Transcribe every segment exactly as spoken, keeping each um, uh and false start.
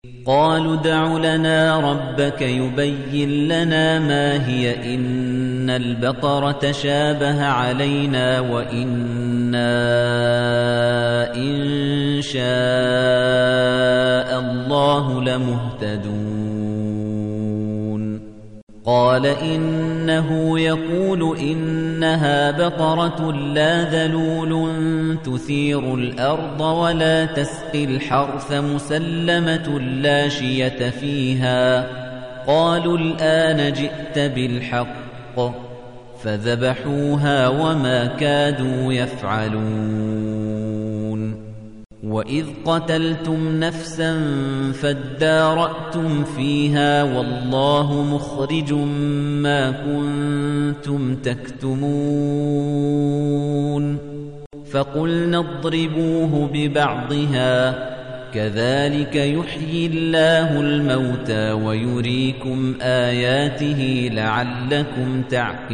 قالوا ادْعُ لنا ربك يبين لنا ما هي إن البقرة شابه علينا وإنا إن شاء الله لمهتدون قال إنه يقول إنها بقرة لا ذلول تثير الأرض ولا تسقي الحرث مسلمة لا شية فيها قالوا الآن جئت بالحق فذبحوها وما كادوا يفعلون وإذ قتلتم نفسا فادارأتم فيها والله مخرج ما كنتم تكتمون فقلنا اضربوه ببعضها كذلك يحيي الله الموتى ويريكم آياته لعلكم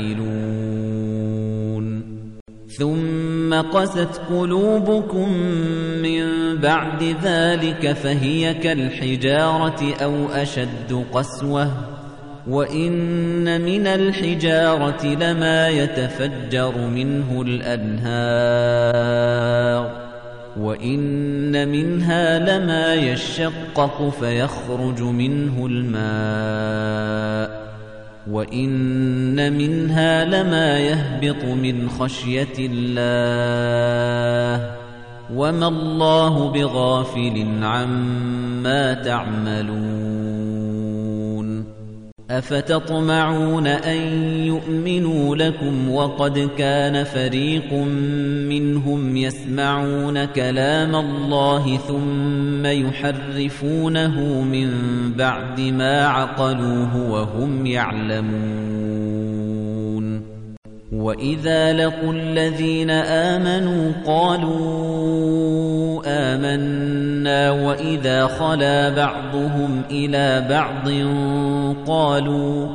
تعقلون ثم قست قلوبكم من بعد ذلك فهي كالحجارة أو أشد قسوة وإن من الحجارة لما يتفجر منه الأنهار وإن منها لما يشقق فيخرج منه الماء وَإِنَّ مِنْهَا لَمَا يَهْبِطُ مِنْ خَشْيَةِ اللَّهِ وَمَا اللَّهُ بِغَافِلٍ عَمَّا تَعْمَلُونَ أَفَتَطْمَعُونَ أَنْ يُؤْمِنُوا لَكُمْ وَقَدْ كَانَ فَرِيقٌ مِّنْهُمْ يَسْمَعُونَ كَلَامَ اللَّهِ ثُمَّ يُحَرِّفُونَهُ مِنْ بَعْدِ مَا عَقَلُوهُ وَهُمْ يَعْلَمُونَ وَإِذَا لَقُوا الَّذِينَ آمَنُوا قَالُوا آمَنَّا وَإِذَا خَلَا بَعْضُهُمْ إِلَى بَعْضٍ قَالُوا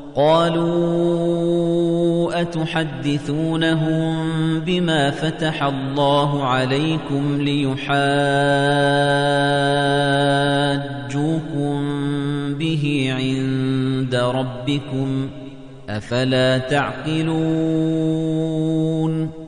قَالُوا أَتُحَدِّثُونَهُم بِمَا فَتَحَ اللَّهُ عَلَيْكُمْ لِيُحَاجُّوكُم بِهِ عِندَ رَبِّكُمْ ۚ أَفَلَا تَعْقِلُونَ